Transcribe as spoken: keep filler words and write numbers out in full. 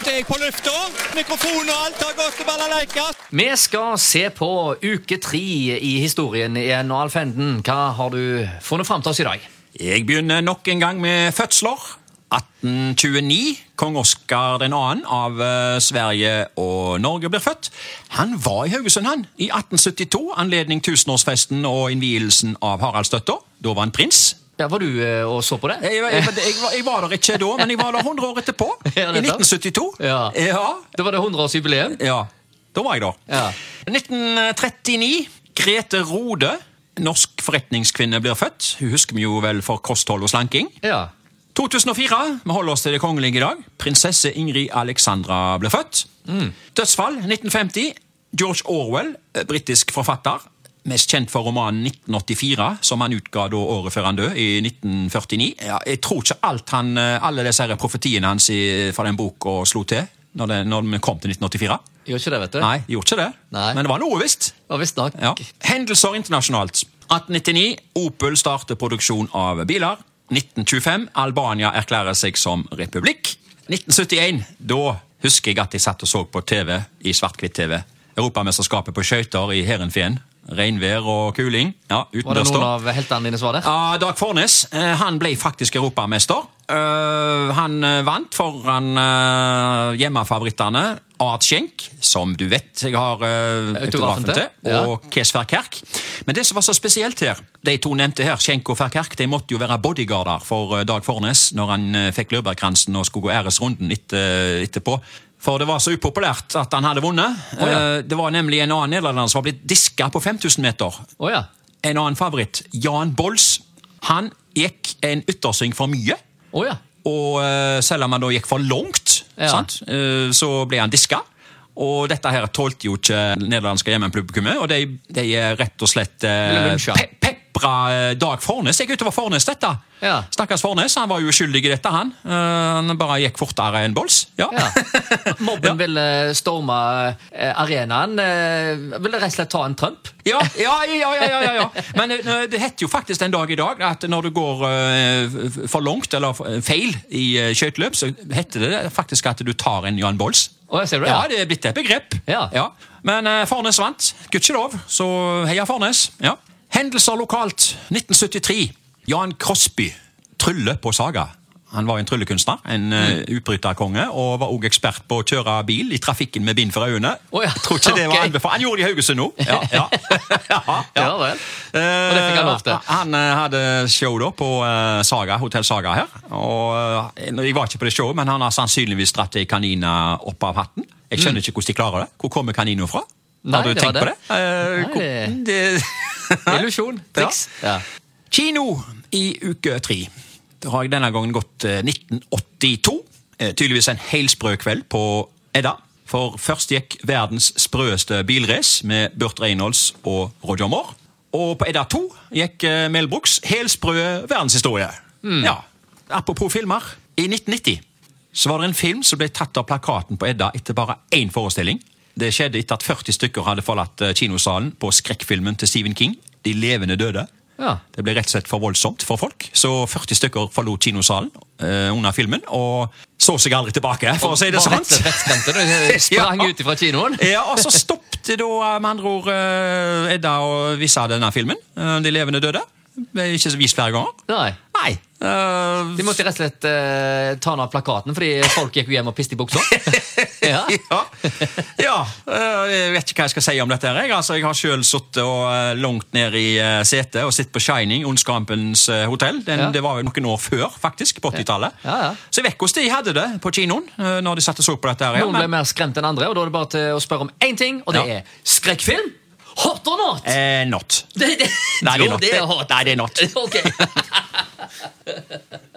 er jeg på lufta. Mikrofon og alt har gått til balalaika. Vi skal se på uke tre i historien igjen, og Alfenden, hva har du funnet frem til oss i dag? Jeg begynner nok en gang med fødsler. atten tjueni, kong Oscar den annen av uh, Sverige og Norge blir født. Han var i Haugesund han, i atten syttito, anledning tusenårsfesten og innvielsen av Haraldsdøtter. Da var han prins. Ja, var du uh, og så på det? Jeg, jeg, jeg, jeg, var, jeg var der ikke da, men jeg var der hundre år etterpå, ja, i nitten syttito. Ja. Ja. Da var det hundreårsjubileum. Ja, da var jeg der. Ja. nitten trettini, Grete Rode, norsk forretningskvinne, blir født. Hun husker vi jo vel for kosthold og slanking. Ja. to tusen og fire, vi holder oss til det kongelige i dag. Prinsesse Ingrid Alexandra ble født. Mm. Dødsfall, nitten femti. George Orwell, britisk forfatter, mest kjent for romanen nitten åttifire, som han utga da året før han døde, i nitten førtini. Ja, jeg tror ikke alt han, alle disse her profetiene hans i, fra den boka slo til, når, det, når vi kom til nitten åttifire. Gjorde ikke det, vet du? Nei, gjorde ikke det. Nei. Men det var noe visst. Ja, visst nok. Ja. Hendelser internasjonalt. atten nittini, Opel starter produksjon av biler. nitten tjuefem, Albania erklærer seg som republikk. nitten syttien, da husker jeg at jeg satt og så på T V, i svart-hvitt-T V. Europamesterskapet på skøyter i Heerenveen. Regnvær og kuling. Ja, var det noen av heltene dine som var der? Ja, Dag Fornes, han ble faktisk europamester. Uh, han vant foran uh, hjemmefavorittene Art Schenk, som du vet jeg har uh, autografen til, ja. Og Kees Verkerk. Men det som var så spesielt her, de to nevnte her, Schenk og Verkerk, de måtte jo være bodyguarder for uh, Dag Fornes når han uh, fikk Løberkransen og skulle gå æresrunden etter, etterpå. For det var så upopulært at han hadde vunnet. Oh, ja. uh, det var nemlig en annen nederlander som var blitt disket på fem tusen meter. Oh, ja. En annen favoritt, Jan Bols. Han gikk en yttersving for mye. Oh, ja. Og uh, selv om han da gikk for langt, ja. sant? Uh, så ble han diska. Og dette her tålte jo ikke nederlandske hjemmepublikummet, og de, de er rett og slett uh, pe pepra Dag Fornes. Jeg gikk utover Fornes, dette. Ja. Stakkars Fornes, han var jo skyldig i dette, han. Uh, han bare gikk fortere enn Bols. Ja. Ja. Mobben ja. ville storme uh, arenaen. Uh, ville rett og slett ta en Trump. Ja, ja, ja, ja, ja, ja. Men uh, det heter jo faktisk en dag i dag at når du går uh, for langt eller feil i uh, skøyteløp, så heter det faktisk at du tar en Jan Bols. Oh, ser du, ja. ja, det er blitt et begrep. Ja. Ja. Men uh, Fornes vant. Gudskjelov, så heia Fornes. Ja. Hendelser lokalt. nitten syttitre. Jan Crosby. Trylle på Saga. Han var en tryllekunstner, en uh, utbryterkonge, og var også ekspert på å kjøre bil i trafikken med bind for øynene. Oh, ja. Jeg tror ikke det var okay. anbefalt. Han gjorde det i Haugesund nå. Ja, ja. ja, ja. ja vel. Uh, og det fikk han lov til. Han uh, hadde show da på uh, Saga, Hotel Saga her. Og uh, jeg var ikke på det showet, men han har sannsynligvis dratt ei kanina opp av hatten. Jeg skjønner mm. ikke hvordan de klarer det. Hvor kommer kanina fra? Nei, har du tenkt det. på det? Uh, Nei, det... Illusjon, triks. Ja. Ja. Kino i uke tre. Da har jeg denne gangen gått eh, nitten åttito. Eh, tydeligvis en helsprø kveld på Edda. For først gikk verdens sprøeste bilrace med Burt Reynolds og Roger Moore. Og på Edda to gikk eh, Mel Brooks helsprø verdenshistorie. Mm. Ja, apropos filmer. I nitten nitti så var det en film som ble tatt av plakaten på Edda etter bare én forestilling. Det skjedde etter at førti stykker hadde forlatt kinosalen på skrekkfilmen til Stephen King, De levende døde. Ja. Det ble rett og slett for voldsomt for folk. Så førti stykker forlot kinosalen uh, under filmen, og så seg aldri tilbake, for å si det sant. Sprang ut fra kinoen. Ja, og så stoppte da med andre ord uh, Edda og vise denne filmen, uh, De levende døde. Det er ikke vist flere ganger. Nei. Nei. Uh, De måtte rett og slett uh, ta den av plakaten, fordi folk gikk jo hjem og piste i buksa. Ja. ja, ja. Uh, jeg vet ikke hva jeg skal si om dette her. Jeg, altså, jeg har selv suttet og, uh, langt ned i uh, setet og sitt på Shining, Ondskampens uh, hotell. Den, ja. Det var jo noen år før, faktisk, på åttitallet. Ja, ja. Så jeg vet hvordan de hadde det på kinoen uh, når de satt og så på dette her. Noen ble men... mer skremt enn andre, og da er det bare til å spørre om én ting, og det ja. er skrekkfilm. Hot or not? Eh, not. Det, det, Nei, det er jo, not. det er hot. Nei, det er not. Ok.